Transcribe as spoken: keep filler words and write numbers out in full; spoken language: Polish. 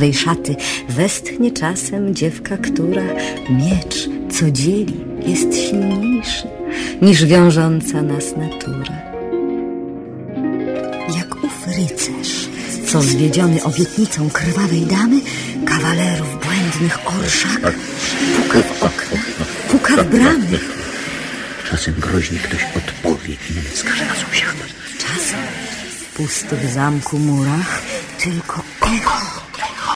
krwawej szaty westchnie czasem dziewka, która miecz, co dzieli, jest silniejszy niż wiążąca nas natura. Jak ów rycerz, co zwiedziony obietnicą krwawej damy, kawalerów błędnych orszak, puka w okna, puka w bramy. Czasem groźnie ktoś odpowie i skaże na sąsiada. Czasem w pustych zamku murach tylko echo